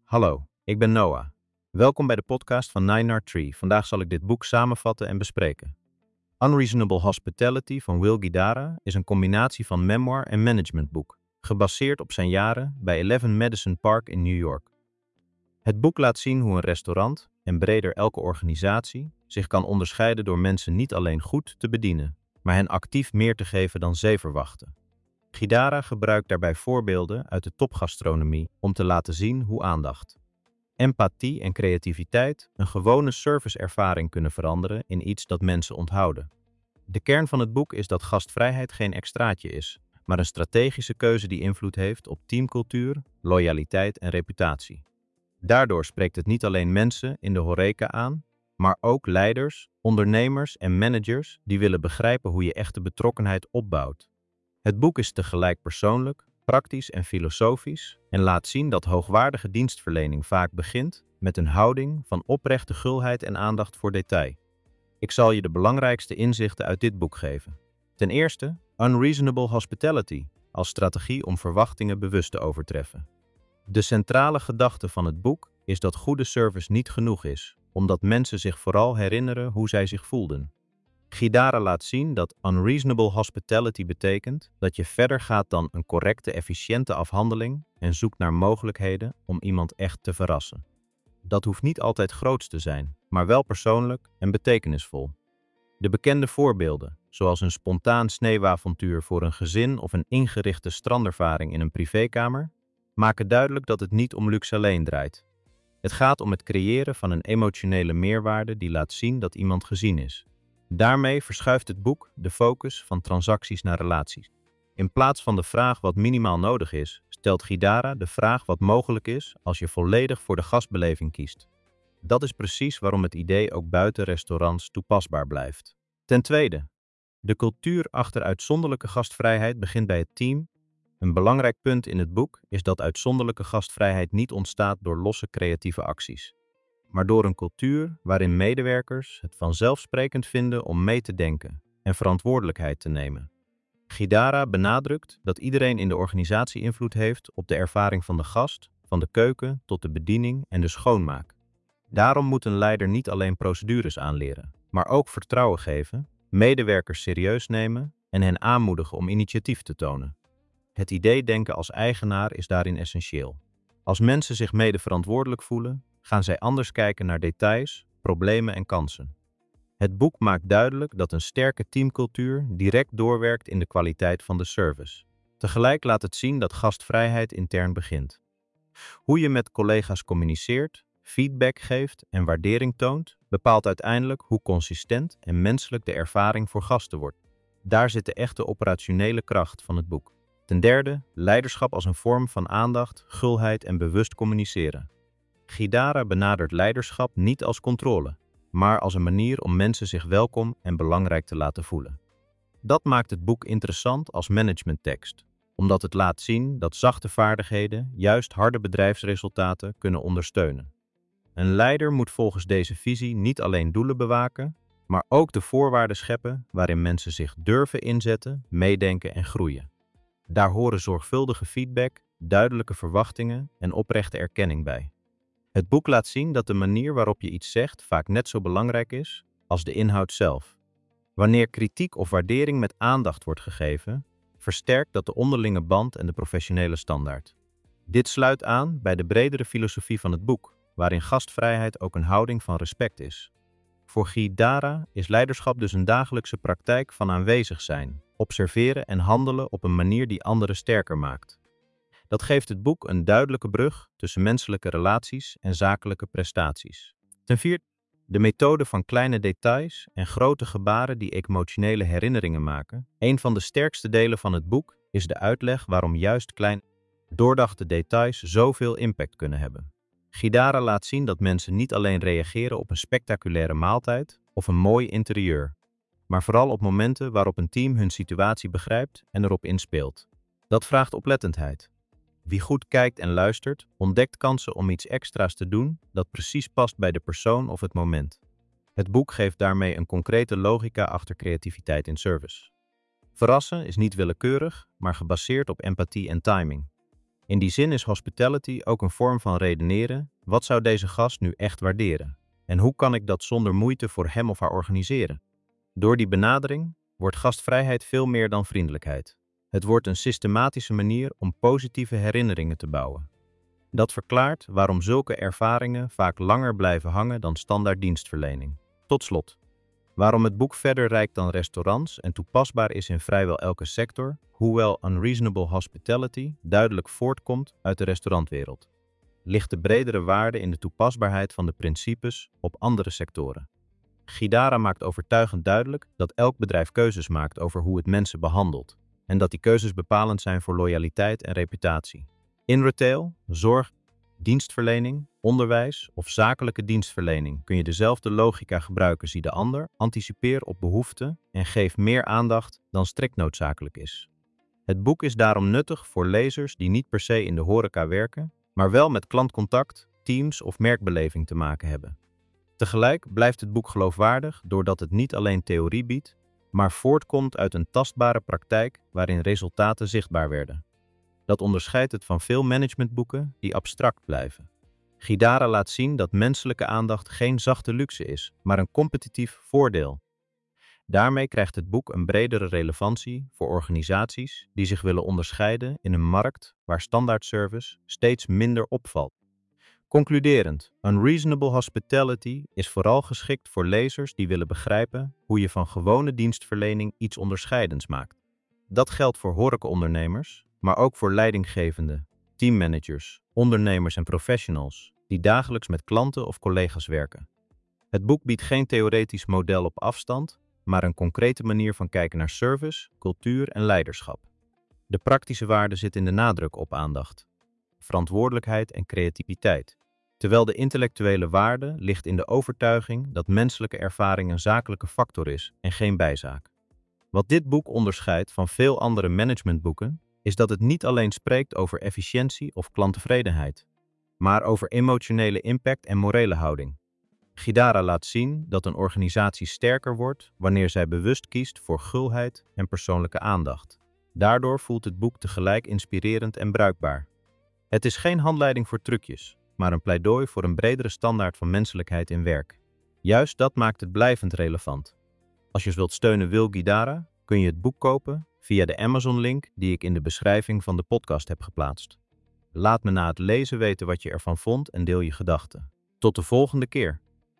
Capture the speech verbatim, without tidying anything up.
Hallo, ik ben Noah. Welkom bij de podcast van Nine Yard Tree. Vandaag zal ik dit boek samenvatten en bespreken. Unreasonable Hospitality van Will Guidara is een combinatie van memoir en managementboek, gebaseerd op zijn jaren bij Eleven Madison Park in New York. Het boek laat zien hoe een restaurant, en breder elke organisatie, zich kan onderscheiden door mensen niet alleen goed te bedienen, maar hen actief meer te geven dan zij verwachten. Guidara gebruikt daarbij voorbeelden uit de topgastronomie om te laten zien hoe aandacht, empathie en creativiteit een gewone serviceervaring kunnen veranderen in iets dat mensen onthouden. De kern van het boek is dat gastvrijheid geen extraatje is, maar een strategische keuze die invloed heeft op teamcultuur, loyaliteit en reputatie. Daardoor spreekt het niet alleen mensen in de horeca aan, maar ook leiders, ondernemers en managers die willen begrijpen hoe je echte betrokkenheid opbouwt. Het boek is tegelijk persoonlijk, praktisch en filosofisch en laat zien dat hoogwaardige dienstverlening vaak begint met een houding van oprechte gulheid en aandacht voor detail. Ik zal je de belangrijkste inzichten uit dit boek geven. Ten eerste, Unreasonable Hospitality, als strategie om verwachtingen bewust te overtreffen. De centrale gedachte van het boek is dat goede service niet genoeg is, omdat mensen zich vooral herinneren hoe zij zich voelden. Guidara laat zien dat unreasonable hospitality betekent dat je verder gaat dan een correcte, efficiënte afhandeling en zoekt naar mogelijkheden om iemand echt te verrassen. Dat hoeft niet altijd groots te zijn, maar wel persoonlijk en betekenisvol. De bekende voorbeelden, zoals een spontaan sneeuwavontuur voor een gezin of een ingerichte strandervaring in een privékamer, maken duidelijk dat het niet om luxe alleen draait. Het gaat om het creëren van een emotionele meerwaarde die laat zien dat iemand gezien is. Daarmee verschuift het boek de focus van transacties naar relaties. In plaats van de vraag wat minimaal nodig is, stelt Guidara de vraag wat mogelijk is als je volledig voor de gastbeleving kiest. Dat is precies waarom het idee ook buiten restaurants toepasbaar blijft. Ten tweede, de cultuur achter uitzonderlijke gastvrijheid begint bij het team. Een belangrijk punt in het boek is dat uitzonderlijke gastvrijheid niet ontstaat door losse creatieve acties, maar door een cultuur waarin medewerkers het vanzelfsprekend vinden om mee te denken en verantwoordelijkheid te nemen. Guidara benadrukt dat iedereen in de organisatie invloed heeft op de ervaring van de gast, van de keuken tot de bediening en de schoonmaak. Daarom moet een leider niet alleen procedures aanleren, maar ook vertrouwen geven, medewerkers serieus nemen en hen aanmoedigen om initiatief te tonen. Het idee denken als eigenaar is daarin essentieel. Als mensen zich mede verantwoordelijk voelen, gaan zij anders kijken naar details, problemen en kansen. Het boek maakt duidelijk dat een sterke teamcultuur direct doorwerkt in de kwaliteit van de service. Tegelijk laat het zien dat gastvrijheid intern begint. Hoe je met collega's communiceert, feedback geeft en waardering toont, bepaalt uiteindelijk hoe consistent en menselijk de ervaring voor gasten wordt. Daar zit de echte operationele kracht van het boek. Ten derde, leiderschap als een vorm van aandacht, gulheid en bewust communiceren. Guidara benadert leiderschap niet als controle, maar als een manier om mensen zich welkom en belangrijk te laten voelen. Dat maakt het boek interessant als managementtekst, omdat het laat zien dat zachte vaardigheden juist harde bedrijfsresultaten kunnen ondersteunen. Een leider moet volgens deze visie niet alleen doelen bewaken, maar ook de voorwaarden scheppen waarin mensen zich durven inzetten, meedenken en groeien. Daar horen zorgvuldige feedback, duidelijke verwachtingen en oprechte erkenning bij. Het boek laat zien dat de manier waarop je iets zegt vaak net zo belangrijk is als de inhoud zelf. Wanneer kritiek of waardering met aandacht wordt gegeven, versterkt dat de onderlinge band en de professionele standaard. Dit sluit aan bij de bredere filosofie van het boek, waarin gastvrijheid ook een houding van respect is. Voor Guidara is leiderschap dus een dagelijkse praktijk van aanwezig zijn, observeren en handelen op een manier die anderen sterker maakt. Dat geeft het boek een duidelijke brug tussen menselijke relaties en zakelijke prestaties. Ten vierde, de methode van kleine details en grote gebaren die emotionele herinneringen maken. Een van de sterkste delen van het boek is de uitleg waarom juist kleine, doordachte details zoveel impact kunnen hebben. Guidara laat zien dat mensen niet alleen reageren op een spectaculaire maaltijd of een mooi interieur, maar vooral op momenten waarop een team hun situatie begrijpt en erop inspeelt. Dat vraagt oplettendheid. Wie goed kijkt en luistert, ontdekt kansen om iets extra's te doen dat precies past bij de persoon of het moment. Het boek geeft daarmee een concrete logica achter creativiteit in service. Verrassen is niet willekeurig, maar gebaseerd op empathie en timing. In die zin is hospitality ook een vorm van redeneren. Wat zou deze gast nu echt waarderen? En hoe kan ik dat zonder moeite voor hem of haar organiseren? Door die benadering wordt gastvrijheid veel meer dan vriendelijkheid. Het wordt een systematische manier om positieve herinneringen te bouwen. Dat verklaart waarom zulke ervaringen vaak langer blijven hangen dan standaard dienstverlening. Tot slot, waarom het boek verder reikt dan restaurants en toepasbaar is in vrijwel elke sector, hoewel Unreasonable Hospitality duidelijk voortkomt uit de restaurantwereld, ligt de bredere waarde in de toepasbaarheid van de principes op andere sectoren. Ghidara maakt overtuigend duidelijk dat elk bedrijf keuzes maakt over hoe het mensen behandelt en dat die keuzes bepalend zijn voor loyaliteit en reputatie. In retail, zorg, dienstverlening, onderwijs of zakelijke dienstverlening kun je dezelfde logica gebruiken als de ander, anticipeer op behoeften en geef meer aandacht dan strikt noodzakelijk is. Het boek is daarom nuttig voor lezers die niet per se in de horeca werken, maar wel met klantcontact, teams of merkbeleving te maken hebben. Tegelijk blijft het boek geloofwaardig doordat het niet alleen theorie biedt, maar voortkomt uit een tastbare praktijk waarin resultaten zichtbaar werden. Dat onderscheidt het van veel managementboeken die abstract blijven. Ghidara laat zien dat menselijke aandacht geen zachte luxe is, maar een competitief voordeel. Daarmee krijgt het boek een bredere relevantie voor organisaties die zich willen onderscheiden in een markt waar standaardservice steeds minder opvalt. Concluderend, Unreasonable Hospitality is vooral geschikt voor lezers die willen begrijpen hoe je van gewone dienstverlening iets onderscheidends maakt. Dat geldt voor horecaondernemers, maar ook voor leidinggevenden, teammanagers, ondernemers en professionals die dagelijks met klanten of collega's werken. Het boek biedt geen theoretisch model op afstand, maar een concrete manier van kijken naar service, cultuur en leiderschap. De praktische waarde zit in de nadruk op aandacht, verantwoordelijkheid en creativiteit, terwijl de intellectuele waarde ligt in de overtuiging dat menselijke ervaring een zakelijke factor is en geen bijzaak. Wat dit boek onderscheidt van veel andere managementboeken, is dat het niet alleen spreekt over efficiëntie of klanttevredenheid, maar over emotionele impact en morele houding. Ghidara laat zien dat een organisatie sterker wordt wanneer zij bewust kiest voor gulheid en persoonlijke aandacht. Daardoor voelt het boek tegelijk inspirerend en bruikbaar. Het is geen handleiding voor trucjes, maar een pleidooi voor een bredere standaard van menselijkheid in werk. Juist dat maakt het blijvend relevant. Als je wilt steunen Will Ghidara, kun je het boek kopen via de Amazon-link die ik in de beschrijving van de podcast heb geplaatst. Laat me na het lezen weten wat je ervan vond en deel je gedachten. Tot de volgende keer.